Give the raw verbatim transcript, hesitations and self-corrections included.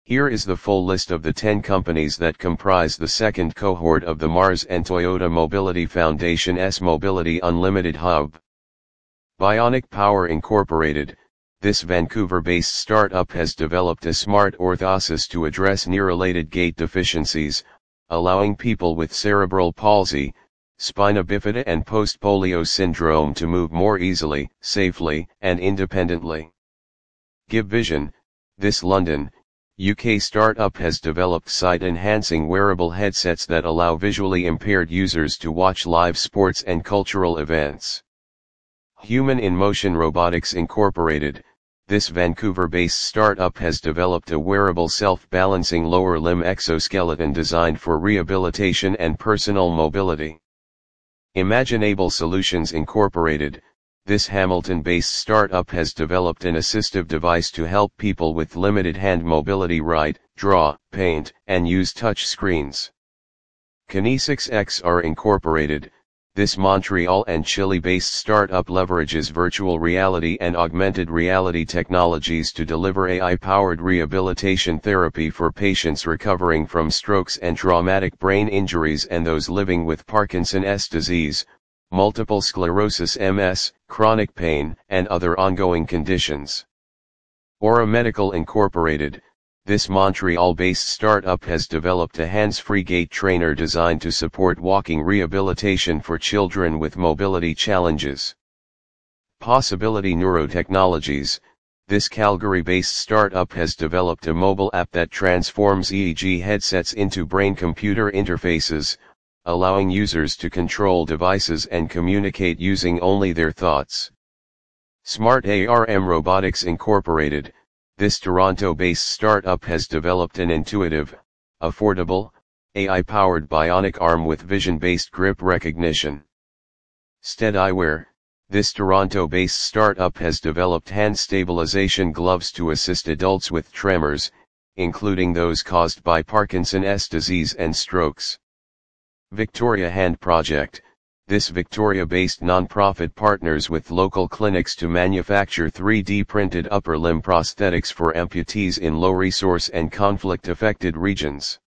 Here is the full list of the ten companies that comprise the second cohort of the Mars and Toyota Mobility Foundation's Mobility Unlimited Hub. Bionic Power Incorporated. This Vancouver-based startup has developed a smart orthosis to address knee-related gait deficiencies, allowing people with cerebral palsy, spina bifida and post-polio syndrome to move more easily, safely, and independently. Give Vision. This London, U K startup has developed sight-enhancing wearable headsets that allow visually impaired users to watch live sports and cultural events. Human in Motion Robotics Incorporated. This Vancouver-based startup has developed a wearable self-balancing lower limb exoskeleton designed for rehabilitation and personal mobility. Imaginable Solutions Incorporated. This Hamilton-based startup has developed an assistive device to help people with limited hand mobility write, draw, paint, and use touch screens. Kinesix X R Incorporated. This Montreal and Chile-based startup leverages virtual reality and augmented reality technologies to deliver A I-powered rehabilitation therapy for patients recovering from strokes and traumatic brain injuries and those living with Parkinson's disease, multiple sclerosis M S, chronic pain, and other ongoing conditions. Aura Medical Incorporated. This Montreal-based startup has developed a hands-free gait trainer designed to support walking rehabilitation for children with mobility challenges. Possibility Neurotechnologies. This Calgary-based startup has developed a mobile app that transforms E E G headsets into brain-computer interfaces, allowing users to control devices and communicate using only their thoughts. Smart A R M Robotics Incorporated. This Toronto-based startup has developed an intuitive, affordable, A I-powered bionic arm with vision-based grip recognition. Stead Eyewear. This Toronto-based startup has developed hand stabilization gloves to assist adults with tremors, including those caused by Parkinson's disease and strokes. Victoria Hand Project. This Victoria-based non-profit partners with local clinics to manufacture three D printed upper limb prosthetics for amputees in low-resource and conflict-affected regions.